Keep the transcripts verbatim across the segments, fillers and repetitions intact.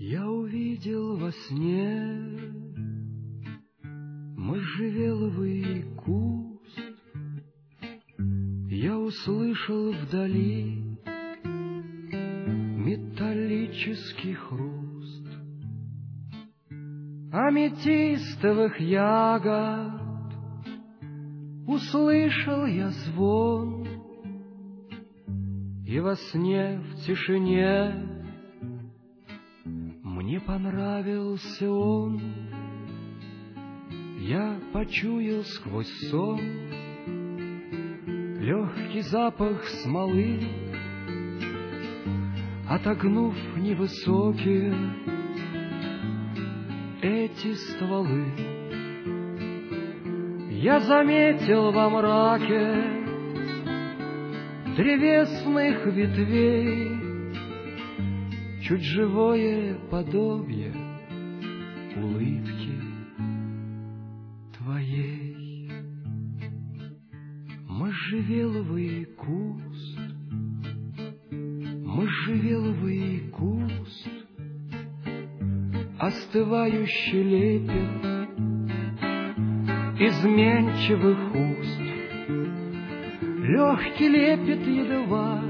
Я увидел во сне можжевеловый куст, я услышал вдали металлический хруст аметистовых ягод, услышал я звон, и во сне в тишине мне понравился он. Я почуял сквозь сон легкий запах смолы, отогнув невысокие эти стволы. Я заметил во мраке древесных ветвей чуть живое подобие улыбки твоей. Можжевеловый куст, можжевеловый куст, остывающий лепет изменчивых уст, легкий лепет едва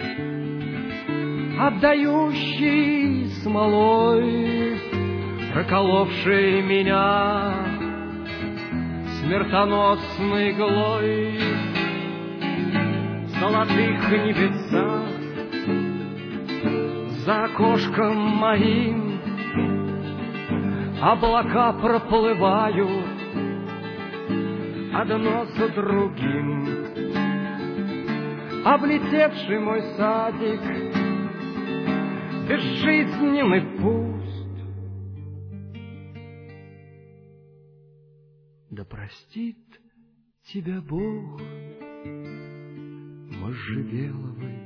отдающий смолой, проколовший меня смертоносной иглой. В золотых небесах за окошком моим облака проплывают одно за другим, облетевший мой садик безжизненный пуст. Да простит тебя Бог, можжевеловый